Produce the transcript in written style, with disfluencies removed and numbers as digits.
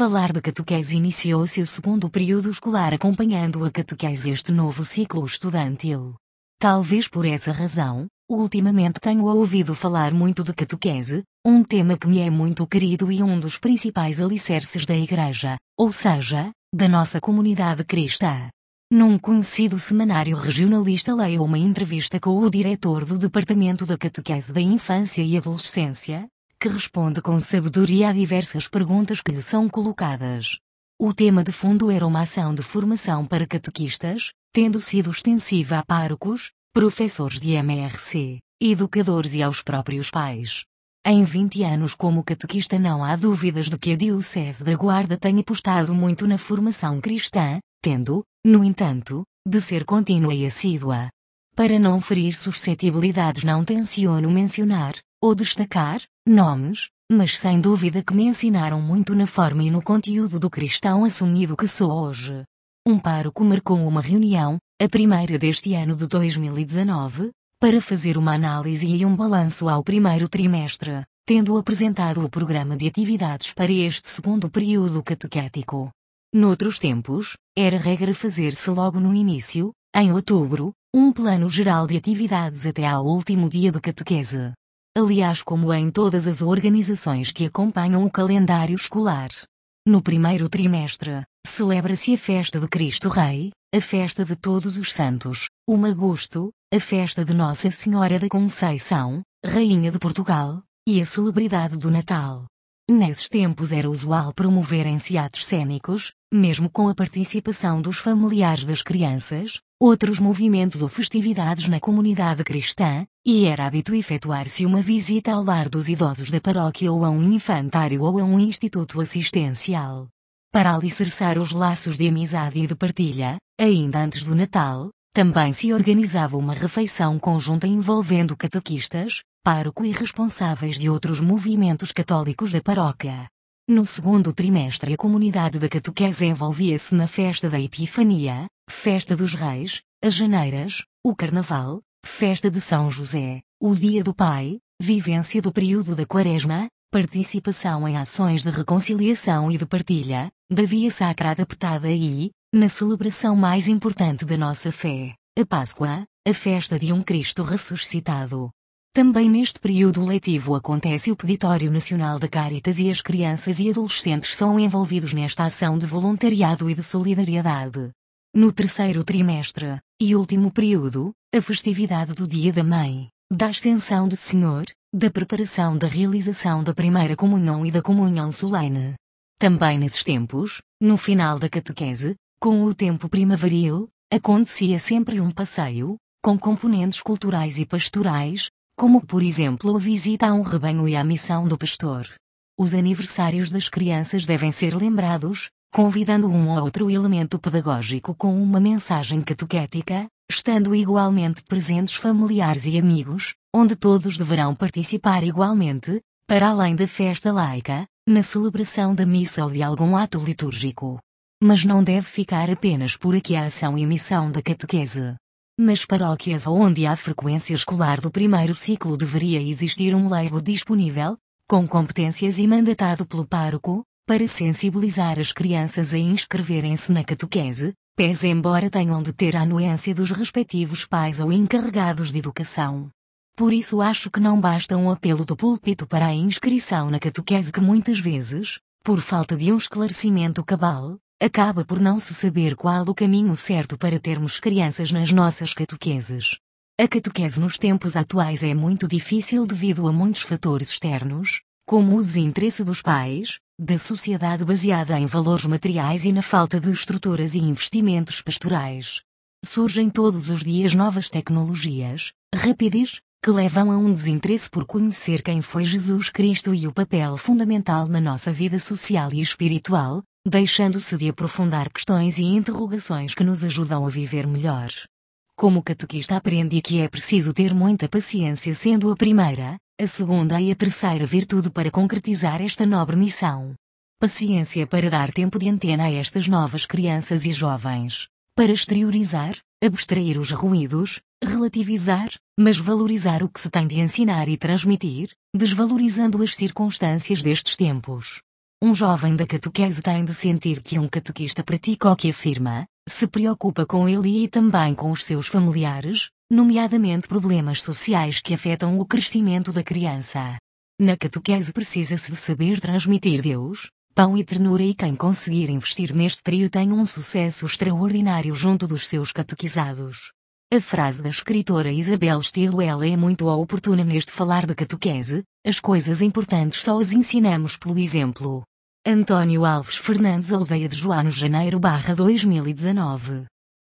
falar de catequese iniciou-se o segundo período escolar acompanhando a catequese este novo ciclo estudantil. Talvez por essa razão, ultimamente tenho ouvido falar muito de catequese, um tema que me é muito querido e um dos principais alicerces da Igreja, ou seja, da nossa comunidade cristã. Num conhecido semanário regionalista leio uma entrevista com o diretor do Departamento da Catequese da Infância e Adolescência, que responde com sabedoria a diversas perguntas que lhe são colocadas. O tema de fundo era uma ação de formação para catequistas, tendo sido extensiva a párocos, professores de MRC, educadores e aos próprios pais. Em 20 anos como catequista não há dúvidas de que a Diocese da Guarda tem apostado muito na formação cristã, tendo, no entanto, de ser contínua e assídua. Para não ferir suscetibilidades não tenciono mencionar, ou destacar, nomes, mas sem dúvida que me ensinaram muito na forma e no conteúdo do cristão assumido que sou hoje. Um pároco marcou uma reunião, a primeira deste ano de 2019, para fazer uma análise e um balanço ao primeiro trimestre, tendo apresentado o programa de atividades para este segundo período catequético. Noutros tempos, era regra fazer-se logo no início, em outubro, um plano geral de atividades até ao último dia de catequese. Aliás, como em todas as organizações que acompanham o calendário escolar. No primeiro trimestre, celebra-se a festa de Cristo Rei, a festa de Todos os Santos, o Magusto, a festa de Nossa Senhora da Conceição, Rainha de Portugal, e a celebridade do Natal. Nesses tempos era usual promoverem-se atos cênicos, mesmo com a participação dos familiares das crianças, outros movimentos ou festividades na comunidade cristã, e era hábito efetuar-se uma visita ao lar dos idosos da paróquia ou a um infantário ou a um instituto assistencial. Para alicerçar os laços de amizade e de partilha, ainda antes do Natal, também se organizava uma refeição conjunta envolvendo catequistas, pároco e responsáveis de outros movimentos católicos da paróquia. No segundo trimestre a comunidade da catequese envolvia-se na festa da Epifania, festa dos Reis, as Janeiras, o Carnaval, festa de São José, o Dia do Pai, vivência do período da Quaresma, participação em ações de reconciliação e de partilha, da via sacra adaptada e, na celebração mais importante da nossa fé, a Páscoa, a festa de um Cristo ressuscitado. Também neste período letivo acontece o Peditório Nacional da Caritas e as crianças e adolescentes são envolvidos nesta ação de voluntariado e de solidariedade. No terceiro trimestre, e último período, a festividade do Dia da Mãe, da Ascensão do Senhor, da preparação da realização da primeira comunhão e da comunhão solene. Também nesses tempos, no final da catequese, com o tempo primaveril, acontecia sempre um passeio, com componentes culturais e pastorais, como por exemplo a visita a um rebanho e a missão do pastor. Os aniversários das crianças devem ser lembrados, convidando um ou outro elemento pedagógico com uma mensagem catequética, estando igualmente presentes familiares e amigos, onde todos deverão participar igualmente, para além da festa laica, na celebração da missa ou de algum ato litúrgico. Mas não deve ficar apenas por aqui a ação e missão da catequese. Nas paróquias onde há frequência escolar do primeiro ciclo deveria existir um leigo disponível, com competências e mandatado pelo pároco, para sensibilizar as crianças a inscreverem-se na catequese, pese embora tenham de ter a anuência dos respectivos pais ou encarregados de educação. Por isso acho que não basta um apelo do púlpito para a inscrição na catequese que muitas vezes, por falta de um esclarecimento cabal, acaba por não se saber qual o caminho certo para termos crianças nas nossas catequeses. A catequese nos tempos atuais é muito difícil devido a muitos fatores externos, como o desinteresse dos pais, da sociedade baseada em valores materiais e na falta de estruturas e investimentos pastorais. Surgem todos os dias novas tecnologias, rápidas, que levam a um desinteresse por conhecer quem foi Jesus Cristo e o papel fundamental na nossa vida social e espiritual, deixando-se de aprofundar questões e interrogações que nos ajudam a viver melhor. Como catequista aprendi que é preciso ter muita paciência sendo a primeira, a segunda e a terceira virtude para concretizar esta nobre missão. Paciência para dar tempo de antena a estas novas crianças e jovens, para exteriorizar, abstrair os ruídos, relativizar, mas valorizar o que se tem de ensinar e transmitir, desvalorizando as circunstâncias destes tempos. Um jovem da catequese tem de sentir que um catequista pratica o que afirma, se preocupa com ele e também com os seus familiares, nomeadamente problemas sociais que afetam o crescimento da criança. Na catequese precisa-se de saber transmitir Deus, pão e ternura, e quem conseguir investir neste trio tem um sucesso extraordinário junto dos seus catequizados. A frase da escritora Isabel Stilwell é muito oportuna neste falar de catequese: as coisas importantes só as ensinamos pelo exemplo. António Alves Fernandes, Aldeia de João, janeiro/2019.